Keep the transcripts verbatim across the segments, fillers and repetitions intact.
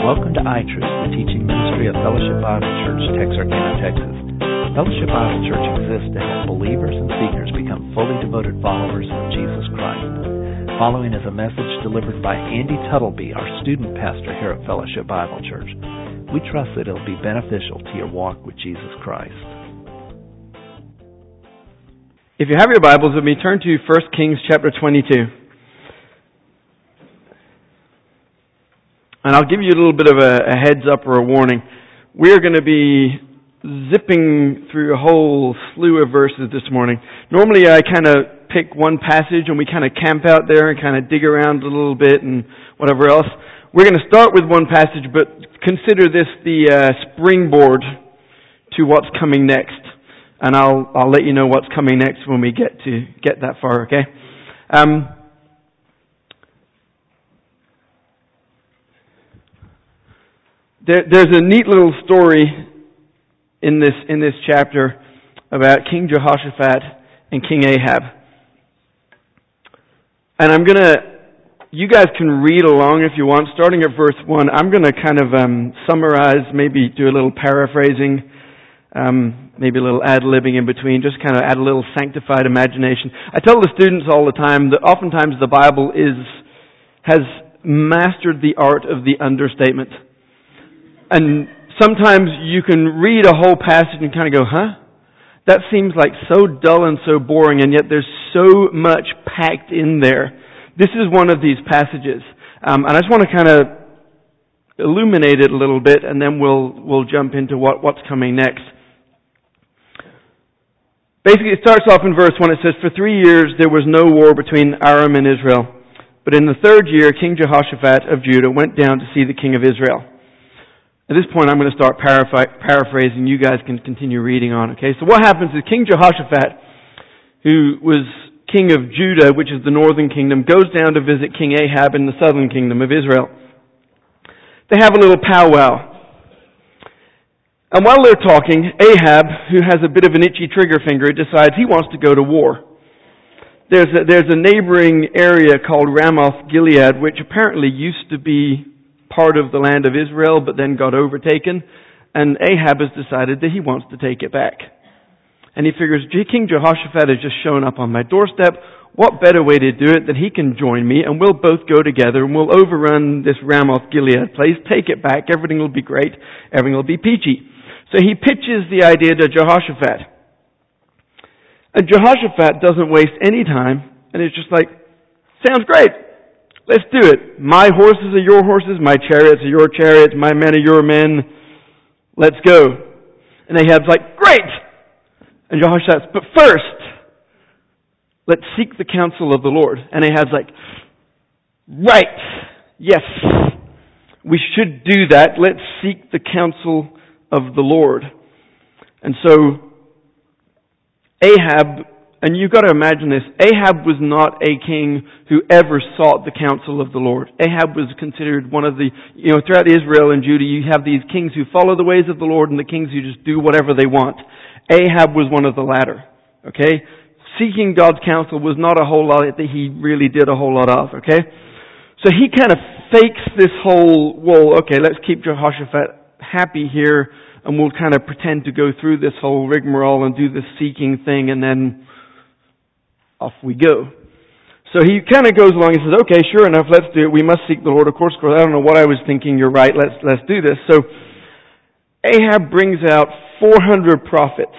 Welcome to iTruth, the teaching ministry of Fellowship Bible Church, Texarkana, Texas. Fellowship Bible Church exists to help believers and seekers become fully devoted followers of Jesus Christ. Following is a message delivered by Andy Tuttleby, our student pastor here at Fellowship Bible Church. We trust that it will be beneficial to your walk with Jesus Christ. If you have your Bibles with me, turn to First Kings chapter twenty-two. And I'll give you a little bit of a, a heads up or a warning. We're going to be zipping through a whole slew of verses this morning. Normally I kind of pick one passage and we kind of camp out there and kind of dig around a little bit and whatever else. We're going to start with one passage, but consider this the uh, springboard to what's coming next. And I'll I'll let you know what's coming next when we get to get that far, okay? Um There, there's a neat little story in this in this chapter about King Jehoshaphat and King Ahab. And I'm going to, you guys can read along if you want, starting at verse one. I'm going to kind of um, summarize, maybe do a little paraphrasing, um, maybe a little ad-libbing in between, just kind of add a little sanctified imagination. I tell the students all the time that oftentimes the Bible is has mastered the art of the understatement. And sometimes you can read a whole passage and kind of go, huh? That seems like so dull and so boring, and yet there's so much packed in there. This is one of these passages. Um, and I just want to kind of illuminate it a little bit, and then we'll we'll jump into what, what's coming next. Basically, it starts off in verse one. It says, "For three years there was no war between Aram and Israel. But in the third year, King Jehoshaphat of Judah went down to see the king of Israel." At this point, I'm going to start paraphrasing. You guys can continue reading on, okay? So what happens is King Jehoshaphat, who was king of Judah, which is the northern kingdom, goes down to visit King Ahab in the southern kingdom of Israel. They have a little powwow. And while they're talking, Ahab, who has a bit of an itchy trigger finger, decides he wants to go to war. There's a, there's a neighboring area called Ramoth Gilead, which apparently used to be part of the land of Israel, but then got overtaken, and Ahab has decided that he wants to take it back. And he figures, King Jehoshaphat has just shown up on my doorstep. What better way to do it than he can join me, and we'll both go together, and we'll overrun this Ramoth Gilead place, take it back, everything will be great, everything will be peachy. So he pitches the idea to Jehoshaphat. And Jehoshaphat doesn't waste any time, and it's just like, sounds great. Let's do it. My horses are your horses, my chariots are your chariots, my men are your men. Let's go. And Ahab's like, great! And Jehoshaphat's, but first, let's seek the counsel of the Lord. And Ahab's like, right, yes, we should do that. Let's seek the counsel of the Lord. And so, Ahab, and you've got to imagine this, Ahab was not a king who ever sought the counsel of the Lord. Ahab was considered one of the, you know, throughout Israel and Judah, you have these kings who follow the ways of the Lord and the kings who just do whatever they want. Ahab was one of the latter, okay? Seeking God's counsel was not a whole lot that he really did a whole lot of, okay? So he kind of fakes this whole, well, okay, let's keep Jehoshaphat happy here, and we'll kind of pretend to go through this whole rigmarole and do this seeking thing, and then off we go. So he kind of goes along and says, okay, sure enough, let's do it. We must seek the Lord. Of course, of course, I don't know what I was thinking. You're right. Let's, let's do this. So Ahab brings out four hundred prophets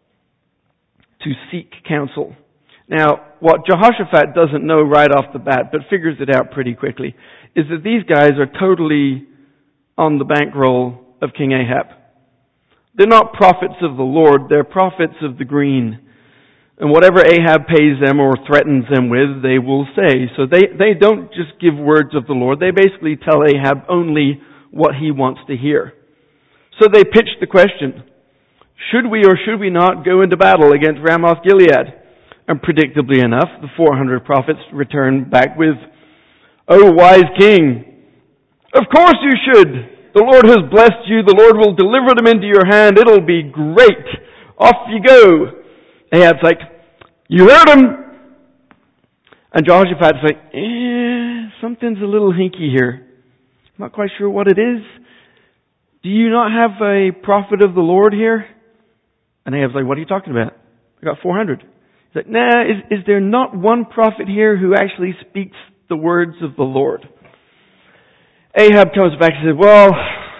to seek counsel. Now, what Jehoshaphat doesn't know right off the bat, but figures it out pretty quickly, is that these guys are totally on the bankroll of King Ahab. They're not prophets of the Lord. They're prophets of the green. And whatever Ahab pays them or threatens them with, they will say. So they, they don't just give words of the Lord. They basically tell Ahab only what he wants to hear. So they pitch the question, should we or should we not go into battle against Ramoth Gilead? And predictably enough, the four hundred prophets return back with, "O wise king, of course you should. The Lord has blessed you. The Lord will deliver them into your hand. It'll be great. Off you go." Ahab's like, "You heard him." And Jehoshaphat's like, eh, something's a little hinky here. Not quite sure what it is. Do you not have a prophet of the Lord here? And Ahab's like, what are you talking about? I got four hundred. He's like, nah, is, is there not one prophet here who actually speaks the words of the Lord? Ahab comes back and says, well,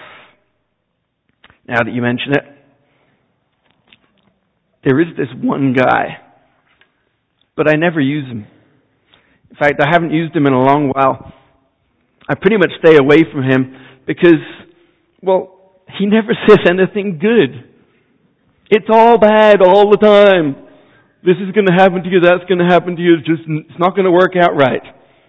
now that you mention it, there is this one guy, but I never use him. In fact, I haven't used him in a long while. I pretty much stay away from him because, well, he never says anything good. It's all bad all the time. This is going to happen to you, that's going to happen to you, it's just, it's not going to work out right.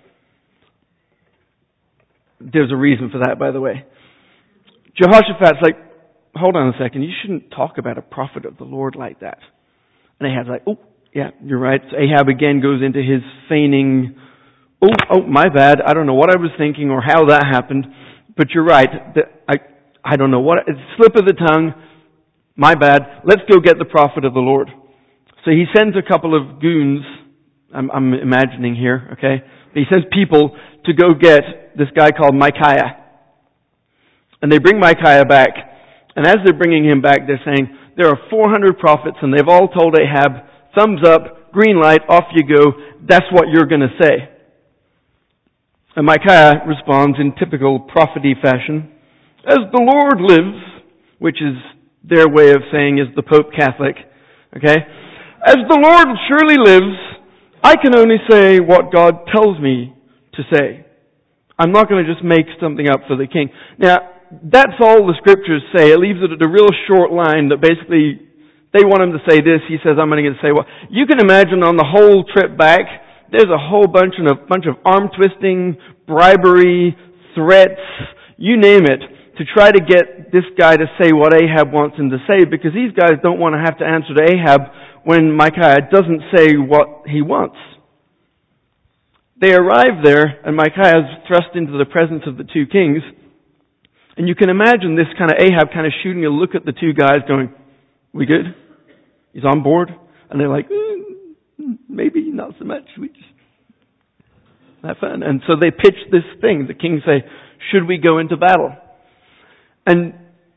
There's a reason for that, by the way. Jehoshaphat's like, hold on a second, you shouldn't talk about a prophet of the Lord like that. And Ahab's like, oh, yeah, you're right. So Ahab again goes into his feigning, oh, oh, my bad, I don't know what I was thinking or how that happened, but you're right. I, I don't know what, it's a slip of the tongue, my bad, let's go get the prophet of the Lord. So he sends a couple of goons, I'm, I'm imagining here, okay? He sends people to go get this guy called Micaiah. And they bring Micaiah back. And as they're bringing him back, they're saying, there are four hundred prophets and they've all told Ahab, thumbs up, green light, off you go. That's what you're going to say. And Micaiah responds in typical prophety fashion, as the Lord lives, which is their way of saying is the Pope Catholic, okay? As the Lord surely lives, I can only say what God tells me to say. I'm not going to just make something up for the king. Now, that's all the scriptures say. It leaves it at a real short line that basically they want him to say this. He says, I'm going to say what. You can imagine on the whole trip back, there's a whole bunch of, a bunch of arm twisting, bribery, threats, you name it, to try to get this guy to say what Ahab wants him to say, because these guys don't want to have to answer to Ahab when Micaiah doesn't say what he wants. They arrive there, and Micaiah is thrust into the presence of the two kings. And you can imagine this kind of Ahab kind of shooting a look at the two guys going, we good? He's on board? And they're like, mm, maybe not so much. We just have fun. And so they pitch this thing. The kings say, should we go into battle? And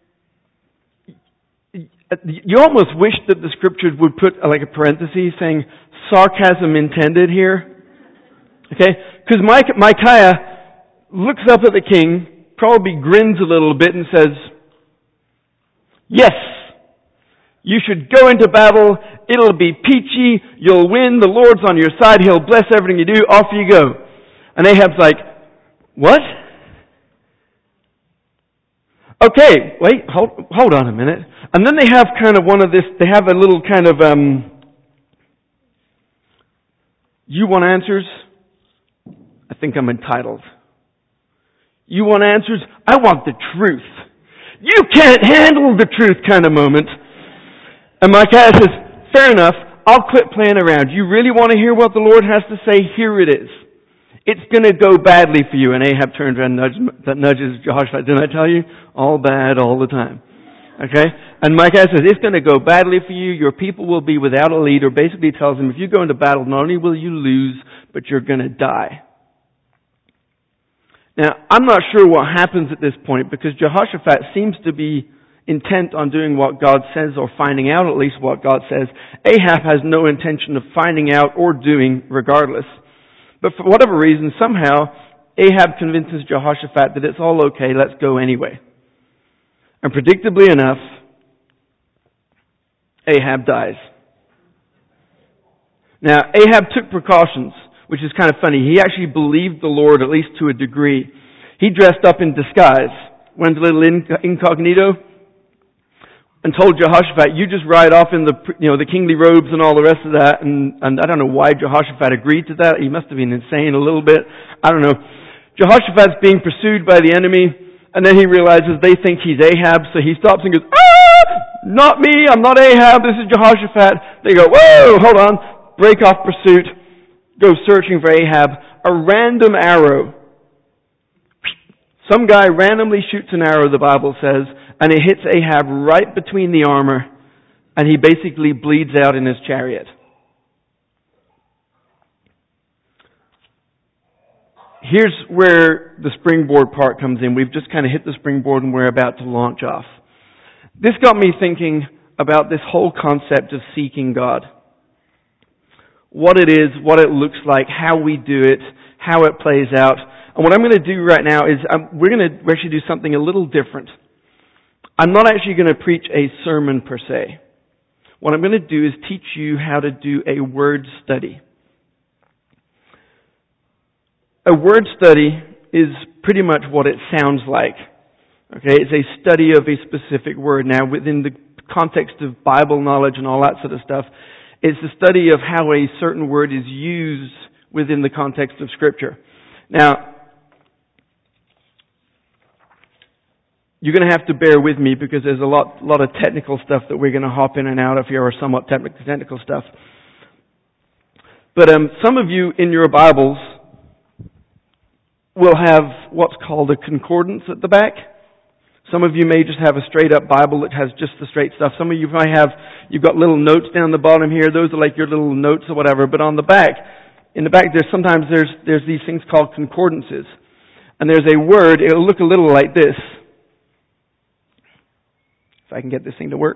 you almost wish that the scripture would put like a parenthesis saying, sarcasm intended here. Okay? Because Micaiah looks up at the king, probably grins a little bit and says, yes, you should go into battle. It'll be peachy. You'll win. The Lord's on your side. He'll bless everything you do. Off you go. And Ahab's like, what? Okay, wait, hold, hold on a minute. And then they have kind of one of this, they have a little kind of, um, you want answers? I think I'm entitled. You want answers? I want the truth. You can't handle the truth kind of moment. And Micaiah says, fair enough, I'll quit playing around. You really want to hear what the Lord has to say? Here it is. It's going to go badly for you. And Ahab turns around and nudges, that nudges Jehoshaphat. Didn't I tell you? All bad all the time. Okay? And Micaiah says, it's going to go badly for you. Your people will be without a leader. Basically tells him, if you go into battle, not only will you lose, but you're going to die. Now, I'm not sure what happens at this point because Jehoshaphat seems to be intent on doing what God says or finding out at least what God says. Ahab has no intention of finding out or doing regardless. But for whatever reason, somehow, Ahab convinces Jehoshaphat that it's all okay, let's go anyway. And predictably enough, Ahab dies. Now, Ahab took precautions, which is kind of funny. He actually believed the Lord, at least to a degree. He dressed up in disguise, went a little incognito, and told Jehoshaphat, you just ride off in the, you know, the kingly robes and all the rest of that. And, and I don't know why Jehoshaphat agreed to that. He must have been insane a little bit. I don't know. Jehoshaphat's being pursued by the enemy, and then he realizes they think he's Ahab, so he stops and goes, ah! Not me, I'm not Ahab, this is Jehoshaphat. They go, whoa, hold on. Break off pursuit. Go searching for Ahab. A random arrow. Some guy randomly shoots an arrow, the Bible says, and it hits Ahab right between the armor, and he basically bleeds out in his chariot. here's where the springboard part comes in. We've just kind of hit the springboard and we're about to launch off. This got me thinking about this whole concept of seeking God. What it is, what it looks like, how we do it, how it plays out. And what I'm going to do right now is um, we're going to actually do something a little different. I'm not actually going to preach a sermon per se. What I'm going to do is teach you how to do a word study. A word study is pretty much what it sounds like. Okay, it's a study of a specific word. Now, within the context of Bible knowledge and all that sort of stuff, it's the study of how a certain word is used within the context of Scripture. Now, you're going to have to bear with me because there's a lot, lot of technical stuff that we're going to hop in and out of here, or somewhat technical stuff. But um, some of you in your Bibles will have what's called a concordance at the back. Some of you may just have a straight up Bible that has just the straight stuff. Some of you might have, you've got little notes down the bottom here. Those are like your little notes or whatever. But on the back, in the back, there's sometimes there's, there's these things called concordances. And there's a word, it'll look a little like this. If I can get this thing to work.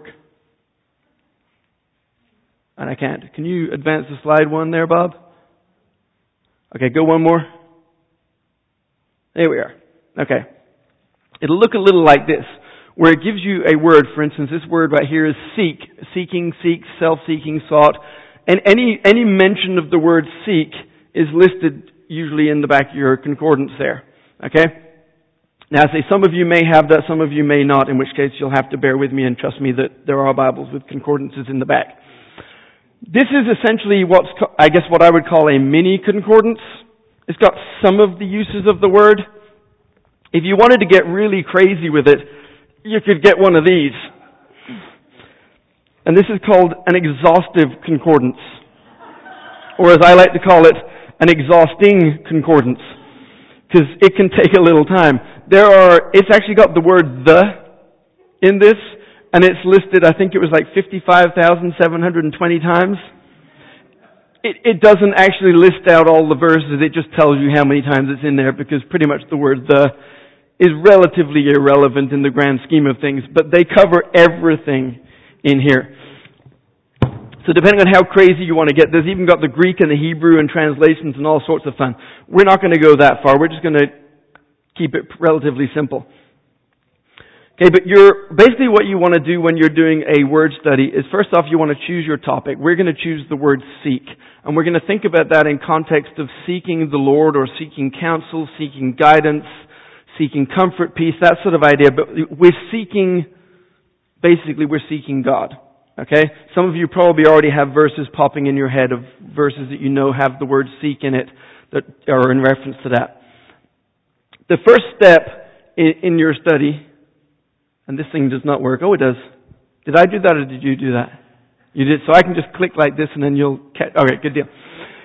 And I can't. Can you advance the slide one there, Bob? Okay, go one more. There we are. Okay. It'll look a little like this, where it gives you a word. For instance, this word right here is seek. Seeking, seek, self-seeking, sought. And any, any mention of the word seek is listed usually in the back of your concordance there. Okay? Now, I say some of you may have that, some of you may not, in which case you'll have to bear with me and trust me that there are Bibles with concordances in the back. This is essentially what's, I guess what I would call a mini concordance. It's got some of the uses of the word. If you wanted to get really crazy with it, you could get one of these. And this is called an exhaustive concordance. Or as I like to call it, an exhausting concordance. Because it can take a little time. There are, it's actually got the word the in this, and it's listed, I think it was like fifty-five thousand seven hundred twenty times. It, it doesn't actually list out all the verses, it just tells you how many times it's in there, because pretty much the word the is relatively irrelevant in the grand scheme of things, but they cover everything in here. So depending on how crazy you want to get, there's even got the Greek and the Hebrew and translations and all sorts of fun. We're not going to go that far. We're just going to keep it relatively simple. Okay, but you're, basically what you want to do when you're doing a word study is first off you want to choose your topic. We're going to choose the word seek. And we're going to think about that in context of seeking the Lord or seeking counsel, seeking guidance, seeking comfort, peace, that sort of idea. But we're seeking, basically we're seeking God. Okay? Some of you probably already have verses popping in your head of verses that you know have the word seek in it that are in reference to that. The first step in, in your study, and this thing does not work. Oh, it does. Did I do that or did you do that? You did. So I can just click like this and then you'll catch. Okay, good deal.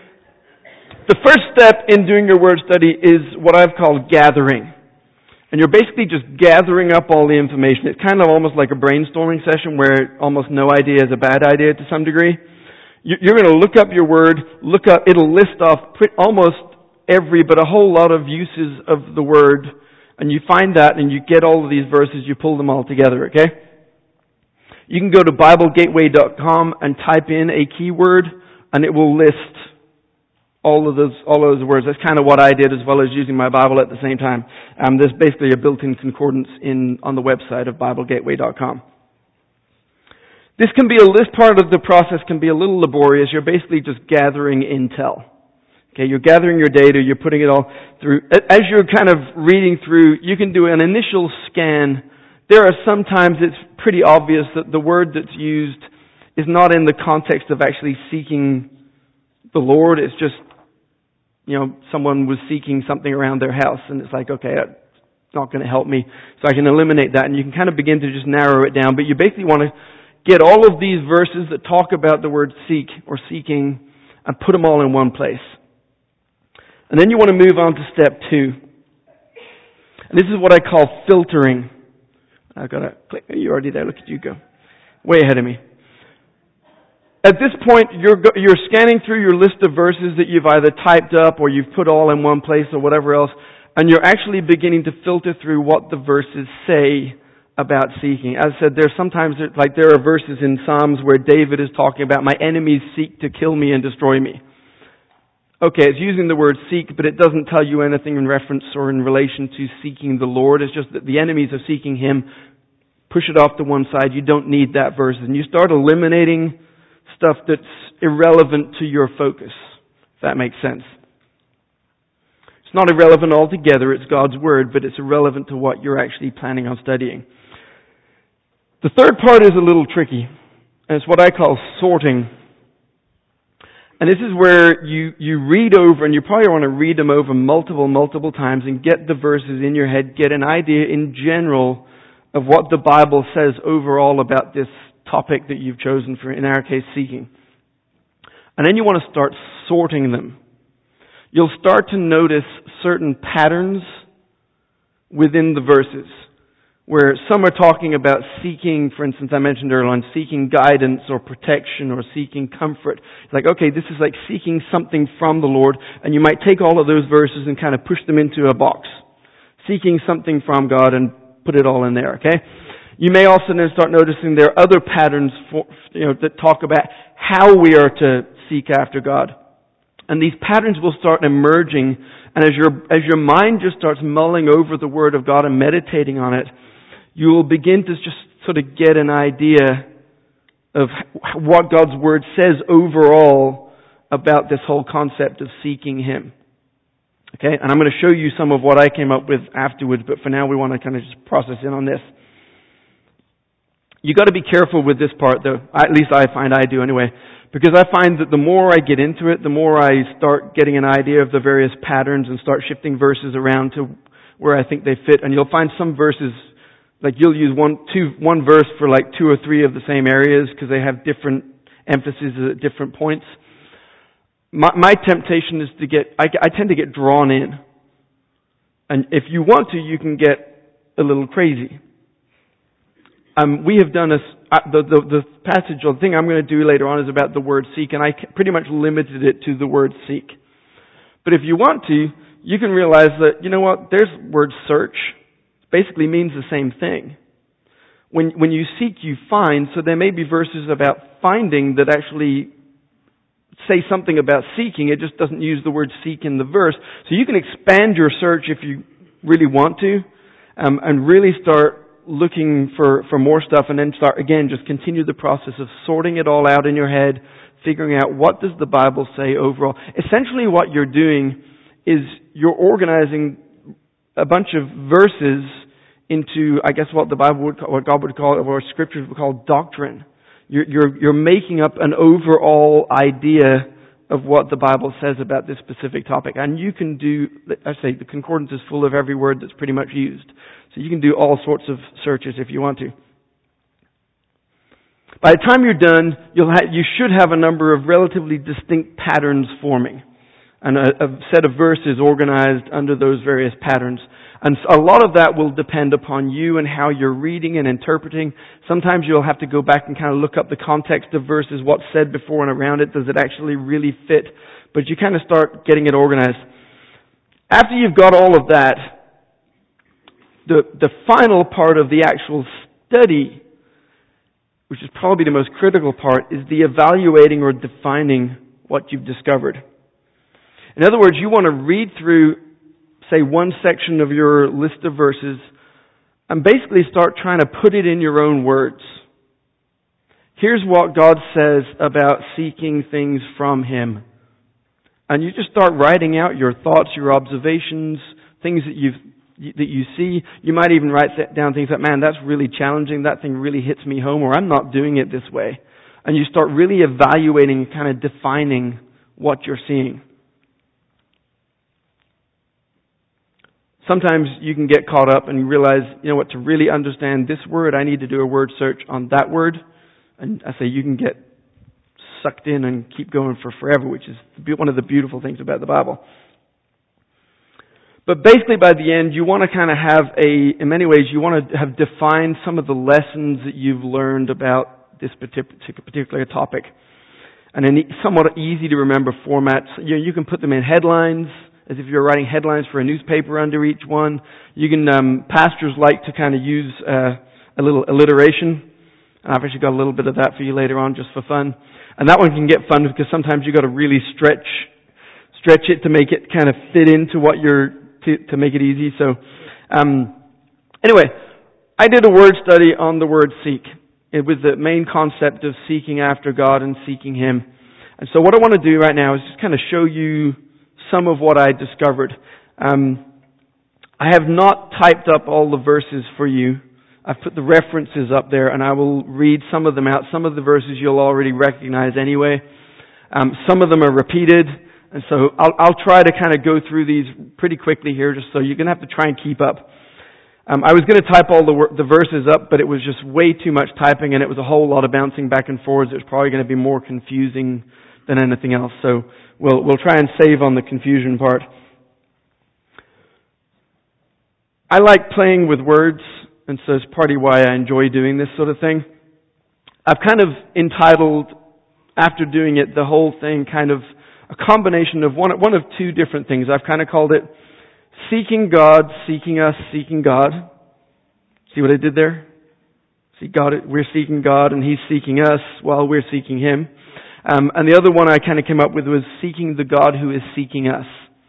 The first step in doing your word study is what I've called gathering. And you're basically just gathering up all the information. It's kind of almost like a brainstorming session where almost no idea is a bad idea to some degree. You're going to look up your word, look up, it'll list off almost every, but a whole lot of uses of the word. And you find that and you get all of these verses, you pull them all together, okay? You can go to Bible Gateway dot com and type in a keyword and it will list all of those, all of those words. That's kind of what I did as well as using my Bible at the same time. Um, there's basically a built-in concordance in, on the website of Bible Gateway dot com. This can be a, this part of the process can be a little laborious. You're basically just gathering intel. Okay, you're gathering your data, you're putting it all through. As you're kind of reading through, you can do an initial scan. There are sometimes it's pretty obvious that the word that's used is not in the context of actually seeking the Lord. It's just, you know, someone was seeking something around their house and it's like, okay, that's not going to help me. So I can eliminate that and you can kind of begin to just narrow it down. But you basically want to get all of these verses that talk about the word seek or seeking and put them all in one place. And then you want to move on to step two. And this is what I call filtering. I've got to click. You're already there. Look at you go. Way ahead of me. at this point, you're go- you're scanning through your list of verses that you've either typed up or you've put all in one place or whatever else, and you're actually beginning to filter through what the verses say about seeking. As I said, there's sometimes, like there are verses in Psalms where David is talking about, my enemies seek to kill me and destroy me. Okay, it's using the word seek, but it doesn't tell you anything in reference or in relation to seeking the Lord. It's just that the enemies are seeking Him. Push it off to one side. You don't need that verse. And you start eliminating stuff that's irrelevant to your focus, if that makes sense. It's not irrelevant altogether. It's God's Word, but it's irrelevant to what you're actually planning on studying. The third part is a little tricky, and it's what I call sorting. And this is where you, you read over, and you probably want to read them over multiple, multiple times and get the verses in your head, get an idea in general of what the Bible says overall about this topic that you've chosen for, in our case, seeking. And then you want to start sorting them. You'll start to notice certain patterns within the verses, where some are talking about seeking, for instance, I mentioned earlier on, seeking guidance or protection or seeking comfort. It's like, okay, this is like seeking something from the Lord, and you might take all of those verses and kind of push them into a box. Seeking something from God and put it all in there, okay? You may also then start noticing there are other patterns for, you know, that talk about how we are to seek after God. And these patterns will start emerging, and as your as your mind just starts mulling over the Word of God and meditating on it, you will begin to just sort of get an idea of what God's Word says overall about this whole concept of seeking Him. Okay, and I'm going to show you some of what I came up with afterwards, but for now we want to kind of just process in on this. You've got to be careful with this part, though. At least I find I do anyway. Because I find that the more I get into it, the more I start getting an idea of the various patterns and start shifting verses around to where I think they fit. And you'll find some verses, like you'll use one, two, one verse for like two or three of the same areas because they have different emphases at different points. My, my temptation is to get, I, I tend to get drawn in. And if you want to, you can get a little crazy. Um, we have done a, uh, the, the, the passage or the thing I'm going to do later on is about the word seek, and I pretty much limited it to the word seek. But if you want to, you can realize that, you know what, there's word search. It basically means the same thing. When, when you seek, you find, so there may be verses about finding that actually say something about seeking. It just doesn't use the word seek in the verse. So you can expand your search if you really want to, um, and really start looking for, for more stuff, and then start, again, just continue the process of sorting it all out in your head, figuring out what does the Bible say overall. Essentially what you're doing is you're organizing a bunch of verses into, I guess, what the Bible would call, what God would call, or Scriptures would call doctrine. You're, you're, you're making up an overall idea of what the Bible says about this specific topic. And you can do, I say, the concordance is full of every word that's pretty much used. So you can do all sorts of searches if you want to. By the time you're done, you'll ha- you should have a number of relatively distinct patterns forming, and a, a set of verses organized under those various patterns. And a lot of that will depend upon you and how you're reading and interpreting. Sometimes you'll have to go back and kind of look up the context of verses, what's said before and around it. Does it actually really fit? But you kind of start getting it organized. After you've got all of that, the, the final part of the actual study, which is probably the most critical part, is the evaluating or defining what you've discovered. In other words, you want to read through, say, one section of your list of verses and basically start trying to put it in your own words. Here's what God says about seeking things from Him. And you just start writing out your thoughts, your observations, things that you've that you see. You might even write down things like, man, that's really challenging, that thing really hits me home, or I'm not doing it this way. And you start really evaluating, kind of defining what you're seeing. Sometimes you can get caught up and you realize, you know what, to really understand this word, I need to do a word search on that word. And I say you can get sucked in and keep going for forever, which is one of the beautiful things about the Bible. But basically by the end, you want to kind of have a, in many ways, you want to have defined some of the lessons that you've learned about this particular topic. and in somewhat easy to remember formats. You know, you can put them in headlines, as if you're writing headlines for a newspaper under each one. You can, um, pastors like to kind of use uh, a little alliteration. And I've actually got a little bit of that for you later on just for fun. And that one can get fun because sometimes you've got to really stretch stretch it to make it kind of fit into what you're, to, to make it easy. So, um, anyway, I did a word study on the word seek. It was the main concept of seeking after God and seeking Him. And so what I want to do right now is just kind of show you some of what I discovered. Um, I have not typed up all the verses for you. I've put the references up there, and I will read some of them out. Some of the verses you'll already recognize anyway. Um, some of them are repeated, and so I'll, I'll try to kind of go through these pretty quickly here, just so you're going to have to try and keep up. Um, I was going to type all the, the verses up, but it was just way too much typing, and it was a whole lot of bouncing back and forwards. It was probably going to be more confusing than anything else. So we'll we'll try and save on the confusion part. I like playing with words, and so it's partly why I enjoy doing this sort of thing. I've kind of entitled, after doing it, the whole thing kind of a combination of one one of two different things. I've kind of called it Seeking God, Seeking Us, Seeking God. See what I did there? See, God, we're seeking God, and He's seeking us while we're seeking Him. Um, and the other one I kind of came up with was Seeking the God who is seeking us.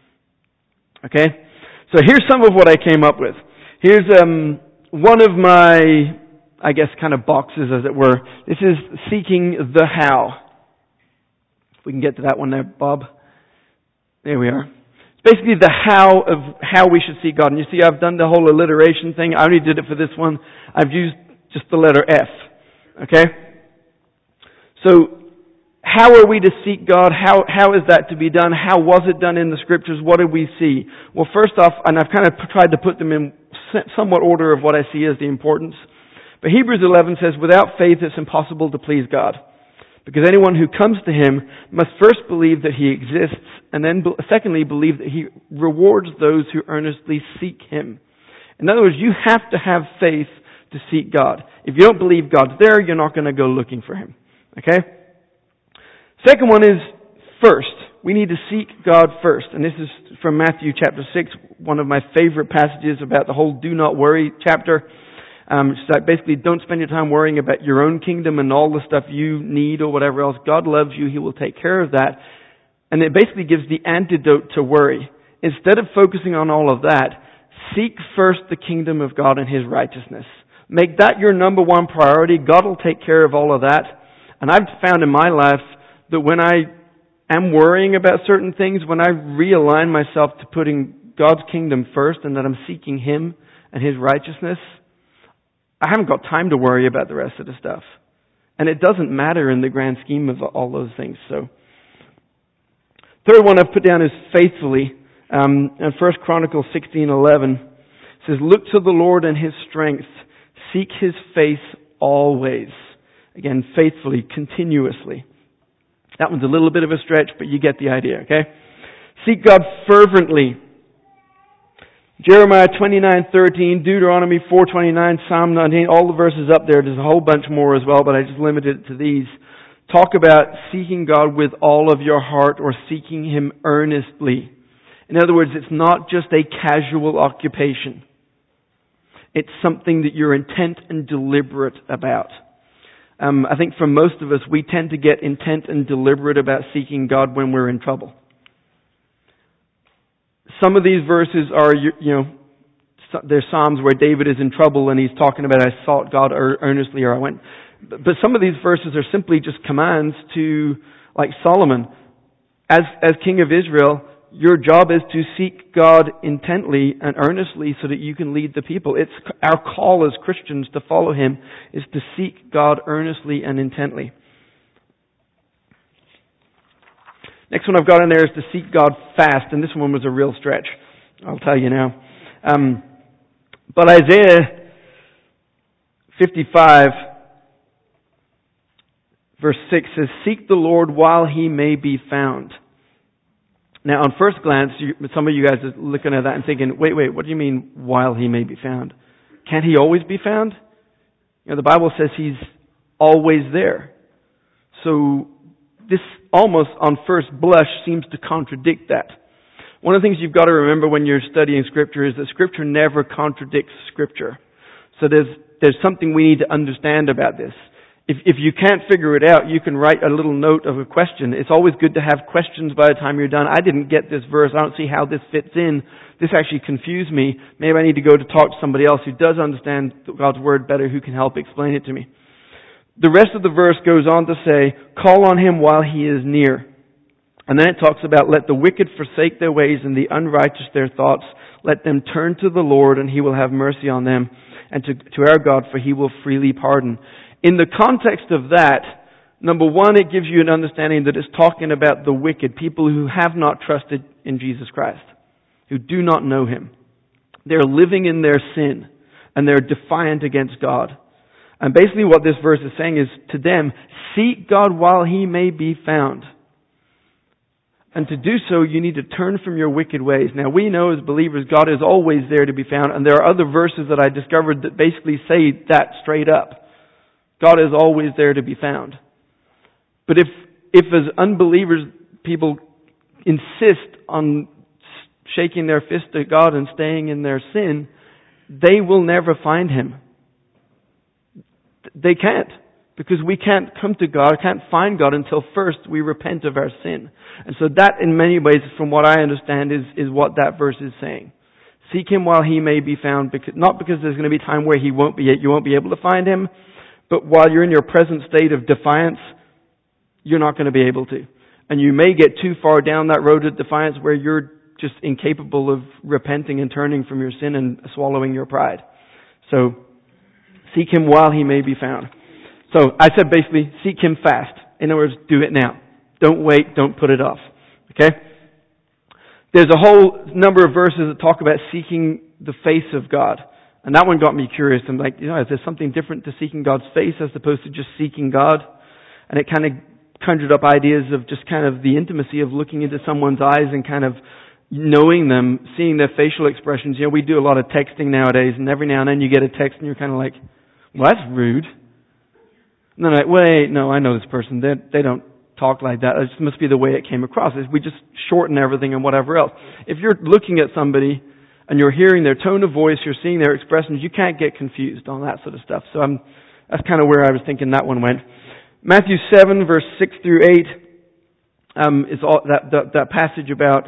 Okay? So here's some of what I came up with. Here's um, one of my, I guess, kind of boxes, as it were. This is Seeking the How. If we can get to that one there, Bob. There we are. Basically the how of how we should seek God. And you see, I've done the whole alliteration thing. I only did it for this one. I've used just the letter F. Okay? So, how are we to seek God? How how is that to be done? How was it done in the Scriptures? What did we see? Well, first off, and I've kind of tried to put them in somewhat order of what I see as the importance. But Hebrews eleven says, without faith it's impossible to please God. Because anyone who comes to Him must first believe that He exists, and then secondly believe that He rewards those who earnestly seek Him. In other words, you have to have faith to seek God. If you don't believe God's there, you're not going to go looking for Him. Okay? Second one is first. We need to seek God first. And this is from Matthew chapter six, one of my favorite passages about the whole do not worry chapter. Um, it's like basically don't spend your time worrying about your own kingdom and all the stuff you need or whatever else. God loves you. He will take care of that. And it basically gives the antidote to worry. Instead of focusing on all of that, seek first the kingdom of God and His righteousness. Make that your number one priority. God will take care of all of that. And I've found in my life that when I am worrying about certain things, when I realign myself to putting God's kingdom first and that I'm seeking Him and His righteousness, I haven't got time to worry about the rest of the stuff. And it doesn't matter in the grand scheme of all those things. So, third one I've put down is faithfully. Um, in First Chronicles sixteen eleven, it says, look to the Lord and His strength. Seek His face always. Again, faithfully, continuously. That one's a little bit of a stretch, but you get the idea, okay? Seek God fervently. Jeremiah twenty-nine thirteen, Deuteronomy four twenty-nine, Psalm nineteen, all the verses up there. There's a whole bunch more as well, but I just limited it to these. Talk about seeking God with all of your heart or seeking Him earnestly. In other words, it's not just a casual occupation. It's something that you're intent and deliberate about. Um, I think for most of us, we tend to get intent and deliberate about seeking God when we're in trouble. Some of these verses are, you know, there's Psalms where David is in trouble and he's talking about, I sought God earnestly, or I went. But some of these verses are simply just commands to, like Solomon, as, as king of Israel, your job is to seek God intently and earnestly so that you can lead the people. It's our call as Christians to follow Him is to seek God earnestly and intently. Next one I've got in there is to seek God fast, and this one was a real stretch. I'll tell you now. Um, but Isaiah fifty-five, verse six says, seek the Lord while He may be found. Now, on first glance, you, some of you guys are looking at that and thinking, wait, wait, what do you mean, while He may be found? Can't He always be found? You know, the Bible says He's always there. So, this almost on first blush seems to contradict that. One of the things you've got to remember when you're studying Scripture is that Scripture never contradicts Scripture. So there's there's something we need to understand about this. If if you can't figure it out, you can write a little note of a question. It's always good to have questions by the time you're done. I didn't get this verse. I don't see how this fits in. This actually confused me. Maybe I need to go to talk to somebody else who does understand God's Word better, who can help explain it to me. The rest of the verse goes on to say, call on Him while He is near. And then it talks about, let the wicked forsake their ways and the unrighteous their thoughts. Let them turn to the Lord and He will have mercy on them, and to, to our God, for He will freely pardon. In the context of that, number one, it gives you an understanding that it's talking about the wicked, people who have not trusted in Jesus Christ, who do not know Him. They're living in their sin, and they're defiant against God. And basically what this verse is saying is, to them, seek God while He may be found. And to do so, you need to turn from your wicked ways. Now, we know as believers, God is always there to be found, and there are other verses that I discovered that basically say that straight up. God is always there to be found. But if, if as unbelievers, people insist on shaking their fist at God and staying in their sin, they will never find Him. They can't. Because we can't come to God, can't find God until first we repent of our sin. And so that in many ways, from what I understand, is, is what that verse is saying. Seek Him while He may be found, because, not because there's going to be a time where He won't be, you won't be able to find Him, but while you're in your present state of defiance, you're not going to be able to. And you may get too far down that road of defiance where you're just incapable of repenting and turning from your sin and swallowing your pride. So, seek Him while He may be found. So, I said basically, seek Him fast. In other words, do it now. Don't wait, don't put it off. Okay? There's a whole number of verses that talk about seeking the face of God. And that one got me curious. I'm like, you know, is there something different to seeking God's face as opposed to just seeking God? And it kind of conjured up ideas of just kind of the intimacy of looking into someone's eyes and kind of knowing them, seeing their facial expressions. You know, we do a lot of texting nowadays, and every now and then you get a text and you're kind of like, well, that's rude. And then I'm like, wait, no, I know this person. They, they don't talk like that. It must be the way it came across. We just shorten everything and whatever else. If you're looking at somebody and you're hearing their tone of voice, you're seeing their expressions, you can't get confused on that sort of stuff. So I'm, that's kind of where I was thinking that one went. Matthew seven, verse six through eight, um, is all, that, that, that passage about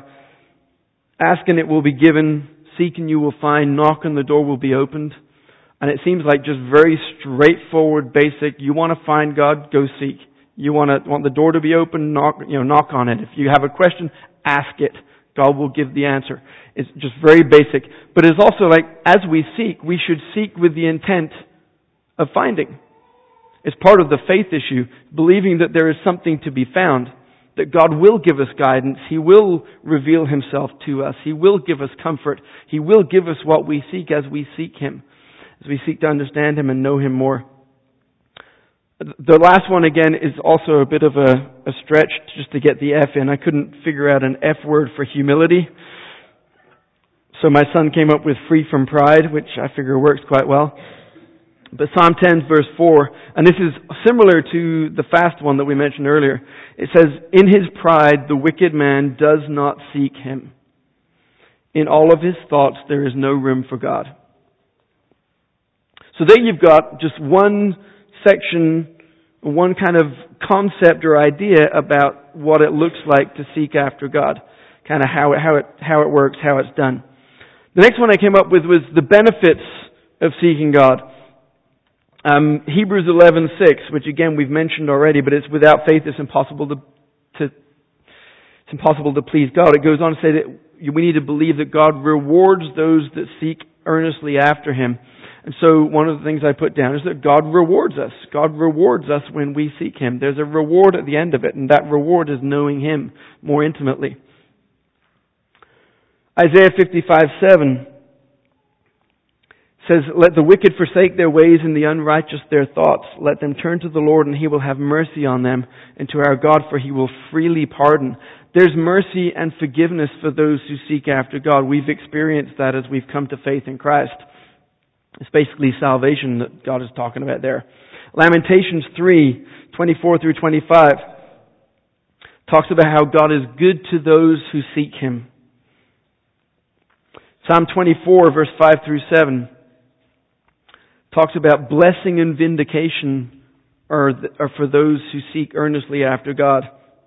ask and it will be given, seek and you will find, knock and the door will be opened. And it seems like just very straightforward, basic. You want to find God, go seek. You want to want the door to be open, knock, you know, knock on it. If you have a question, ask it. God will give the answer. It's just very basic. But it's also like, as we seek, we should seek with the intent of finding. It's part of the faith issue, believing that there is something to be found, that God will give us guidance. He will reveal Himself to us. He will give us comfort. He will give us what we seek as we seek Him, as we seek to understand Him and know Him more. The last one, again, is also a bit of a, a stretch just to get the F in. I couldn't figure out an F word for humility. So my son came up with free from pride, which I figure works quite well. But Psalm ten, verse four, and this is similar to the fast one that we mentioned earlier. It says, in his pride, the wicked man does not seek Him. In all of his thoughts, there is no room for God. So there you've got just one section, one kind of concept or idea about what it looks like to seek after God. Kind of how it, how it, how it works, how it's done. The next one I came up with was the benefits of seeking God. Um, Hebrews eleven six, which again we've mentioned already, but it's without faith it's impossible to, to it's impossible to please God. It goes on to say that we need to believe that God rewards those that seek earnestly after Him. And so one of the things I put down is that God rewards us. God rewards us when we seek Him. There's a reward at the end of it, and that reward is knowing Him more intimately. Isaiah fifty-five seven says, let the wicked forsake their ways and the unrighteous their thoughts. Let them turn to the Lord and He will have mercy on them, and to our God, for He will freely pardon. There's mercy and forgiveness for those who seek after God. We've experienced that as we've come to faith in Christ. It's basically salvation that God is talking about there. Lamentations three, twenty-four through twenty-five Talks about how God is good to those who seek Him. Psalm twenty-four, verse five through seven, talks about blessing and vindication are, are for those who seek earnestly after God.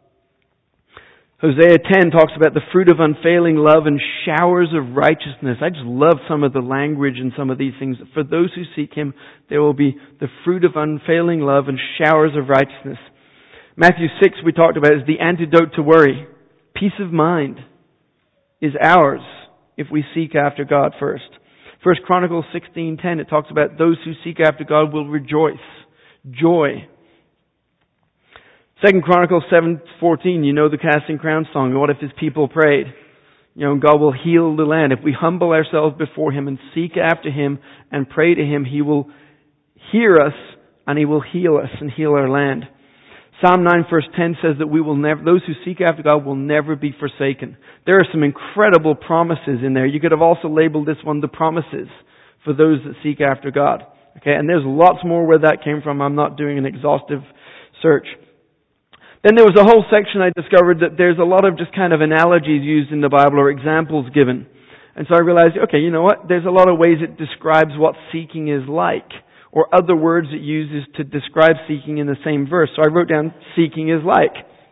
Hosea ten talks about the fruit of unfailing love and showers of righteousness. I just love some of the language in some of these things. For those who seek Him, there will be the fruit of unfailing love and showers of righteousness. Matthew six, we talked about, is the antidote to worry. Peace of mind is ours if we seek after God first. First Chronicles sixteen ten, it talks about those who seek after God will rejoice. Joy. Second Chronicles seven fourteen, you know the Casting Crowns song. What if His people prayed? You know, God will heal the land. If we humble ourselves before Him and seek after Him and pray to Him, He will hear us and He will heal us and heal our land. Psalm nine verse ten says that we will never, those who seek after God will never be forsaken. There are some incredible promises in there. You could have also labeled this one the promises for those that seek after God. Okay, and there's lots more where that came from. I'm not doing an exhaustive search. Then there was a whole section I discovered that there's a lot of just kind of analogies used in the Bible or examples given. And so I realized, okay, you know what? There's a lot of ways it describes what seeking is like, or other words it uses to describe seeking in the same verse. So I wrote down seeking is like.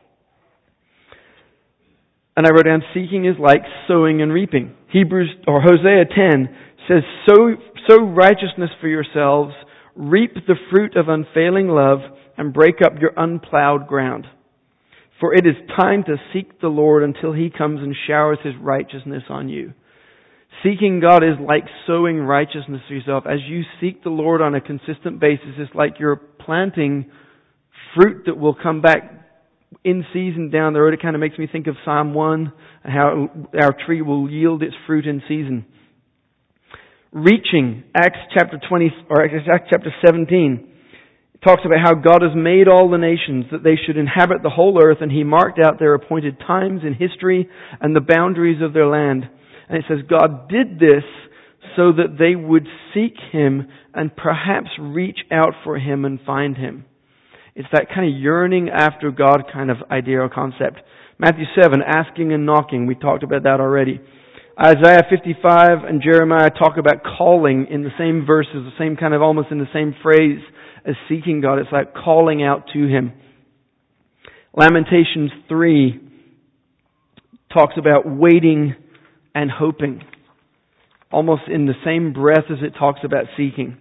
And I wrote down seeking is like sowing and reaping. Hebrews or Hosea ten says, sow, sow righteousness for yourselves, reap the fruit of unfailing love, and break up your unplowed ground. For it is time to seek the Lord until He comes and showers His righteousness on you. Seeking God is like sowing righteousness for yourself. As you seek the Lord on a consistent basis, it's like you're planting fruit that will come back in season down the road. It kind of makes me think of Psalm one, and how our tree will yield its fruit in season. Reaching, Acts chapter twenty, or Acts chapter seventeen, talks about how God has made all the nations that they should inhabit the whole earth, and He marked out their appointed times in history and the boundaries of their land. And it says God did this so that they would seek Him and perhaps reach out for Him and find Him. It's that kind of yearning after God kind of idea or concept. Matthew seven, asking and knocking. We talked about that already. Isaiah fifty-five and Jeremiah talk about calling in the same verses, the same kind of almost in the same phrase as seeking God. It's like calling out to Him. Lamentations three talks about waiting and hoping, almost in the same breath as it talks about seeking.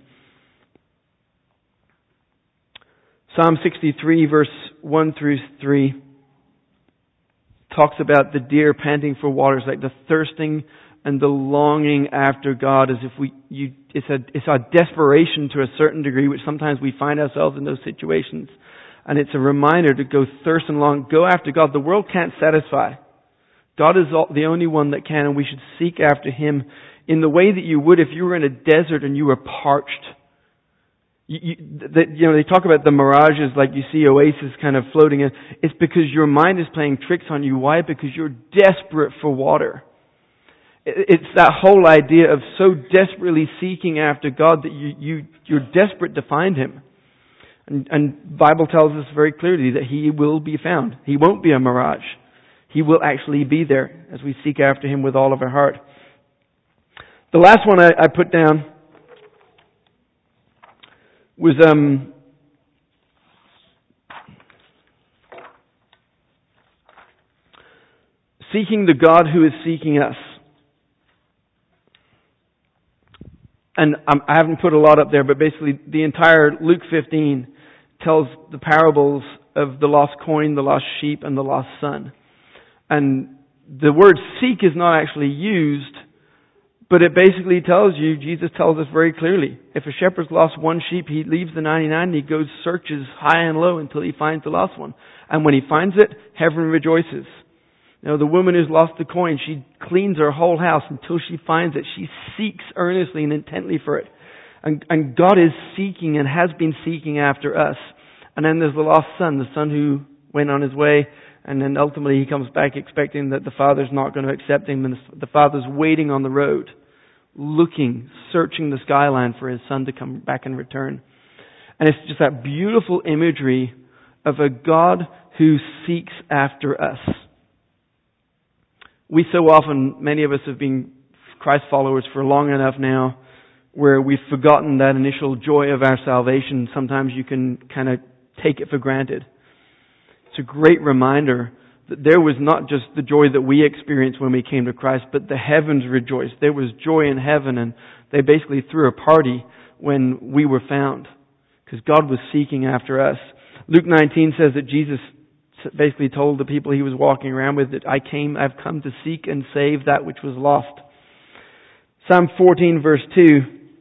Psalm sixty-three verse one through three talks about the deer panting for waters, like the thirsting and the longing after God, as if we, you, it's a, it's our desperation to a certain degree, which sometimes we find ourselves in those situations. And it's a reminder to go thirst and long, go after God. The world can't satisfy. God is the only one that can, and we should seek after Him in the way that you would if you were in a desert and you were parched. You, you, the, you know, they talk about the mirages, like you see oasis kind of floating in. It's because your mind is playing tricks on you. Why? Because you're desperate for water. It's that whole idea of so desperately seeking after God that you, you, you're desperate to find Him. And, and Bible tells us very clearly that He will be found. He won't be a mirage. He will actually be there as we seek after Him with all of our heart. The last one I, I put down was um, seeking the God who is seeking us. And um, I haven't put a lot up there, but basically the entire Luke fifteen tells the parables of the lost coin, the lost sheep, and the lost son. And the word seek is not actually used, but it basically tells you, Jesus tells us very clearly, if a shepherd's lost one sheep, he leaves the ninety-nine and he goes searches high and low until he finds the lost one. And when he finds it, heaven rejoices. You know, the woman who's lost the coin, she cleans her whole house until she finds it. She seeks earnestly and intently for it. And, and God is seeking and has been seeking after us. And then there's the lost son, the son who went on his way, and then ultimately he comes back expecting that the father's not going to accept him, and the father's waiting on the road, looking, searching the skyline for his son to come back and return. And it's just that beautiful imagery of a God who seeks after us. We so often, many of us have been Christ followers for long enough now where we've forgotten that initial joy of our salvation. Sometimes you can kind of take it for granted. It's a great reminder that there was not just the joy that we experienced when we came to Christ, but the heavens rejoiced. There was joy in heaven, and they basically threw a party when we were found, because God was seeking after us. Luke nineteen says that Jesus basically told the people he was walking around with that I came, I've come to seek and save that which was lost. Psalm fourteen verse two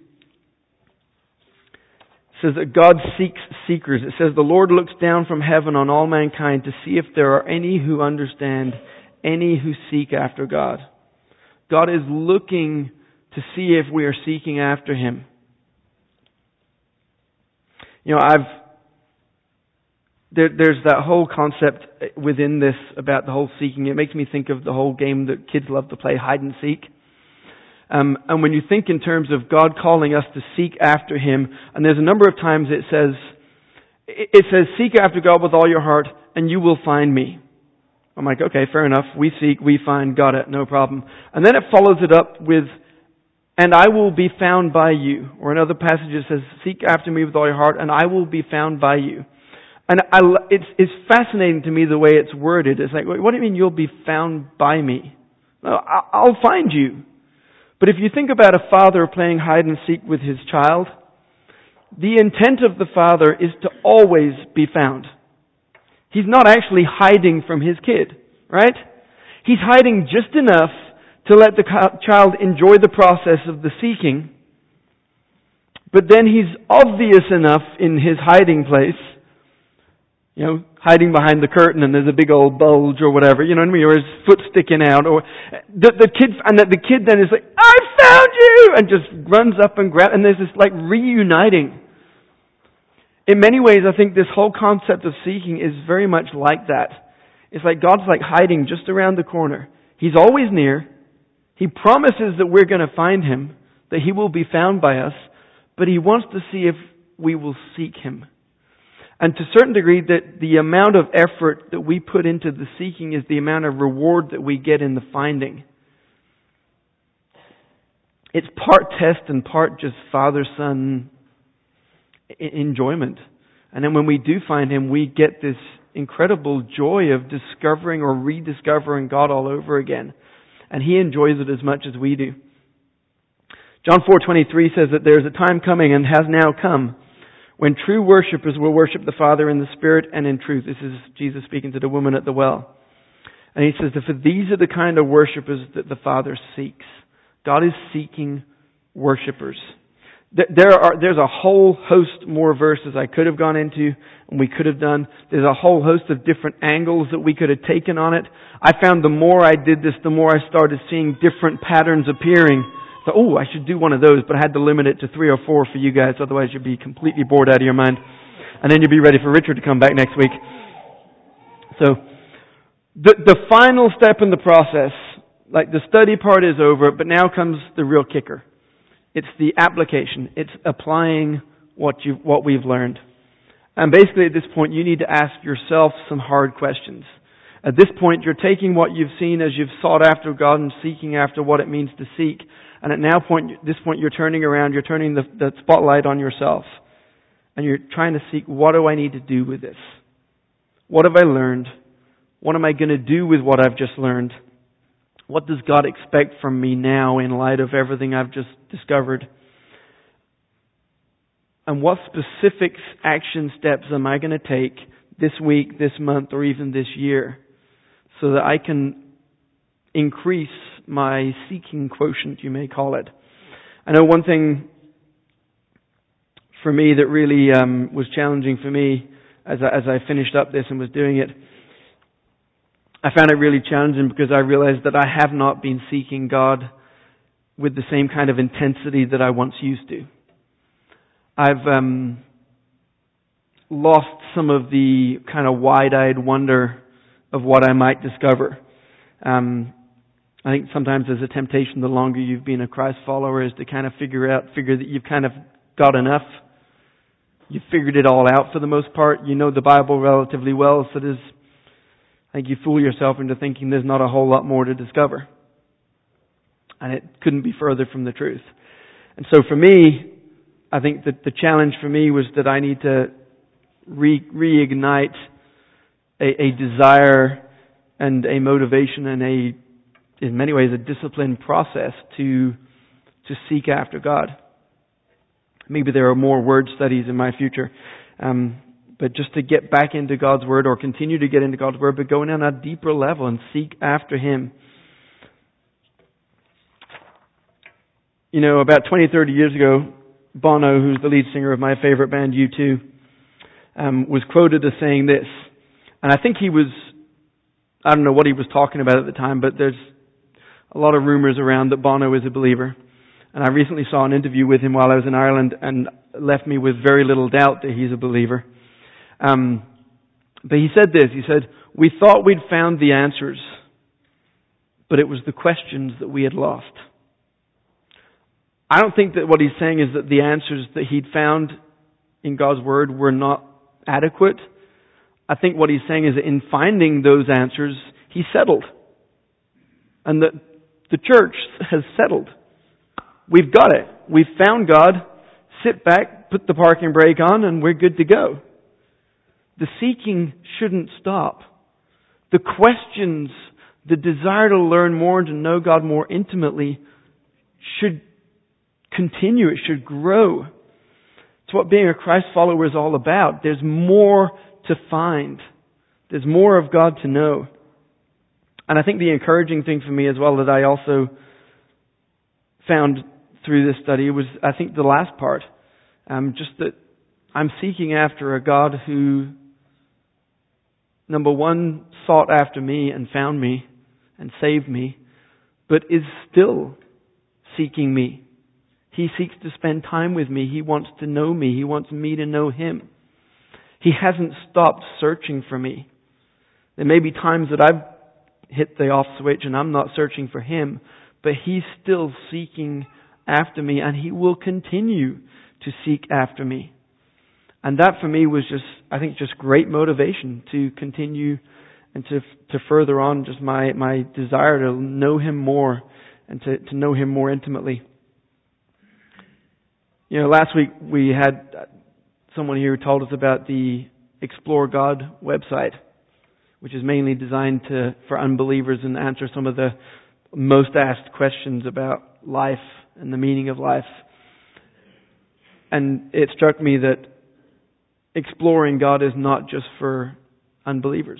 says that God seeks seekers. It says the Lord looks down from heaven on all mankind to see if there are any who understand, any who seek after God. God is looking to see if we are seeking after Him. You know, I've there, there's that whole concept within this about the whole seeking. It makes me think of the whole game that kids love to play, hide and seek. Um, and when you think in terms of God calling us to seek after Him, and there's a number of times it says, it says, seek after God with all your heart, and you will find me. I'm like, okay, fair enough. We seek, we find, got it, no problem. And then it follows it up with, and I will be found by you. Or another passage it says, seek after me with all your heart, and I will be found by you. And I, it's, it's fascinating to me the way it's worded. It's like, what do you mean you'll be found by me? Well, I'll find you. But if you think about a father playing hide and seek with his child, the intent of the father is to always be found. He's not actually hiding from his kid, right? He's hiding just enough to let the child enjoy the process of the seeking, but then he's obvious enough in his hiding place, you know, hiding behind the curtain and there's a big old bulge or whatever, you know what I mean, or his foot sticking out, or the, the kid, and the, the kid then is like, I found you! And just runs up and grabs, and there's this like reuniting. In many ways, I think this whole concept of seeking is very much like that. It's like God's like hiding just around the corner. He's always near. He promises that we're going to find Him, that He will be found by us, but He wants to see if we will seek Him. And to a certain degree, that the amount of effort that we put into the seeking is the amount of reward that we get in the finding. It's part test and part just father-son enjoyment. And then when we do find Him, we get this incredible joy of discovering or rediscovering God all over again. And He enjoys it as much as we do. John four twenty-three says that there is a time coming and has now come when true worshippers will worship the Father in the Spirit and in truth. This is Jesus speaking to the woman at the well. And He says that for these are the kind of worshippers that the Father seeks. God is seeking worshippers. There are, there's a whole host more verses I could have gone into and we could have done. There's a whole host of different angles that we could have taken on it. I found the more I did this, the more I started seeing different patterns appearing. So, oh, I should do one of those, but I had to limit it to three or four for you guys, otherwise you'd be completely bored out of your mind. And then you'd be ready for Richard to come back next week. So, the, the final step in the process, like the study part is over, but now comes the real kicker. It's the application. It's applying what you what we've learned. And basically at this point you need to ask yourself some hard questions. At this point you're taking what you've seen as you've sought after God and seeking after what it means to seek. And at now point, this point you're turning around, you're turning the, the spotlight on yourself. And you're trying to seek, what do I need to do with this? What have I learned? What am I going to do with what I've just learned? What does God expect from me now in light of everything I've just discovered? And what specific action steps am I going to take this week, this month, or even this year so that I can increase my seeking quotient, you may call it. I know one thing for me that really um, was challenging for me as I, as I finished up this and was doing it, I found it really challenging because I realized that I have not been seeking God with the same kind of intensity that I once used to. I've um, lost some of the kind of wide-eyed wonder of what I might discover. Um, I think sometimes there's a temptation the longer you've been a Christ follower is to kind of figure out, figure that you've kind of got enough. You've figured it all out for the most part. You know the Bible relatively well, so there's I think you fool yourself into thinking there's not a whole lot more to discover. And it couldn't be further from the truth. And so for me, I think that the challenge for me was that I need to re- reignite a, a desire and a motivation and a, in many ways, a disciplined process to to seek after God. Maybe there are more word studies in my future. Um, but just to get back into God's Word or continue to get into God's Word, but going on a deeper level and seek after Him. You know, about twenty, thirty years ago, Bono, who's the lead singer of my favorite band, U two, um, was quoted as saying this. And I think he was, I don't know what he was talking about at the time, but there's a lot of rumors around that Bono is a believer. And I recently saw an interview with him while I was in Ireland and left me with very little doubt that he's a believer. Um, but he said this, he said, "We thought we'd found the answers, but it was the questions that we had lost." I don't think that what he's saying is that the answers that he'd found in God's Word were not adequate. I think what he's saying is that in finding those answers, he settled. And that the church has settled. We've got it. We've found God. Sit back, put the parking brake on, and we're good to go. The seeking shouldn't stop. The questions, the desire to learn more and to know God more intimately should continue. It should grow. It's what being a Christ follower is all about. There's more to find. There's more of God to know. And I think the encouraging thing for me as well that I also found through this study was, I think, the last part. Um, just that I'm seeking after a God who, number one, sought after me and found me and saved me, but is still seeking me. He seeks to spend time with me. He wants to know me. He wants me to know Him. He hasn't stopped searching for me. There may be times that I've hit the off switch and I'm not searching for Him, but He's still seeking after me, and He will continue to seek after me. And that for me was just, I think, just great motivation to continue and to to further on just my, my desire to know Him more and to, to know Him more intimately. You know, last week we had someone here who told us about the Explore God website, which is mainly designed to for unbelievers and answer some of the most asked questions about life and the meaning of life. And it struck me that exploring God is not just for unbelievers.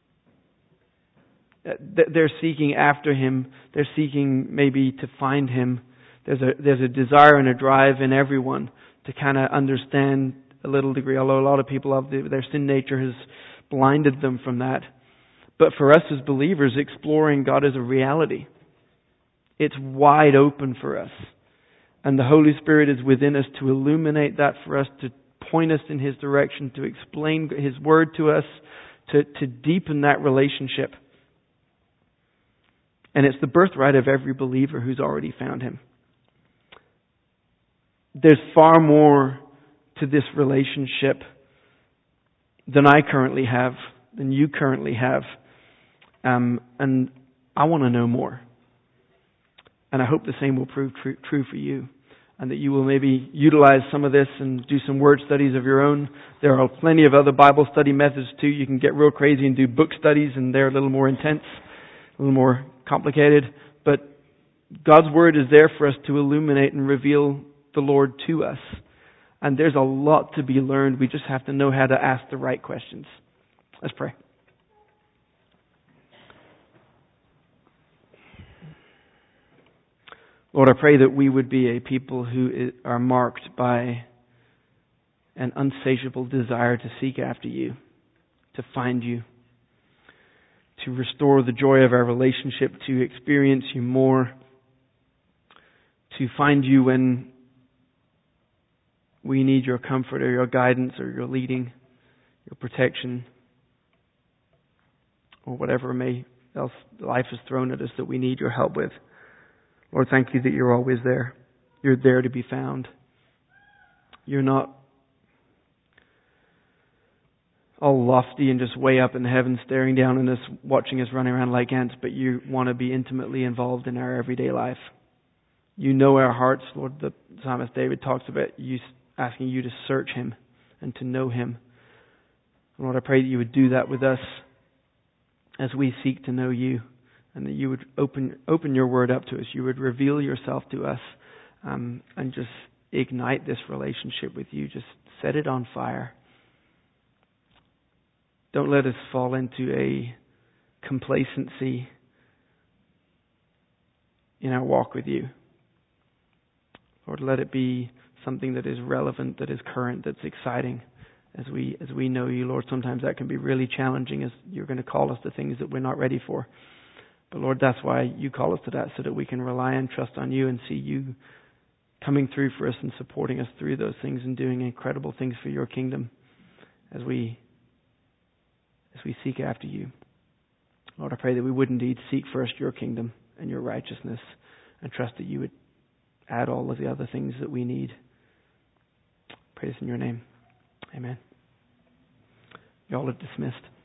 They're seeking after Him. They're seeking maybe to find Him. There's a there's a desire and a drive in everyone to kind of understand a little degree, although a lot of people have the, their sin nature has blinded them from that. But for us as believers, exploring God is a reality. It's wide open for us. And the Holy Spirit is within us to illuminate that for us, to point us in His direction, to explain His Word to us, to, to deepen that relationship. And it's the birthright of every believer who's already found Him. There's far more to this relationship than I currently have, than you currently have. Um, and I want to know more. And I hope the same will prove true, true for you. And that you will maybe utilize some of this and do some word studies of your own. There are plenty of other Bible study methods too. You can get real crazy and do book studies, and they're a little more intense, a little more complicated. But God's Word is there for us to illuminate and reveal the Lord to us. And there's a lot to be learned. We just have to know how to ask the right questions. Let's pray. Lord, I pray that we would be a people who are marked by an insatiable desire to seek after You, to find You, to restore the joy of our relationship, to experience You more, to find You when we need Your comfort or Your guidance or Your leading, Your protection, or whatever may else life has thrown at us that we need Your help with. Lord, thank You that You're always there. You're there to be found. You're not all lofty and just way up in the heavens staring down on us, watching us running around like ants, but you want to be intimately involved in our everyday life. You know our hearts, Lord. The psalmist David talks about you asking you to search him and to know him. Lord, I pray that you would do that with us as we seek to know you, and that you would open open your word up to us. You would reveal yourself to us, um, and just ignite this relationship with you. Just set it on fire. Don't let us fall into a complacency in our walk with you. Lord, let it be something that is relevant, that is current, that's exciting as we as we know you, Lord. Sometimes that can be really challenging as you're going to call us to things that we're not ready for. But Lord, that's why you call us to that, so that we can rely and trust on you and see you coming through for us and supporting us through those things and doing incredible things for your kingdom as we as we seek after you. Lord, I pray that we would indeed seek first your kingdom and your righteousness, and trust that you would add all of the other things that we need. Praise in your name. Amen. You all are dismissed.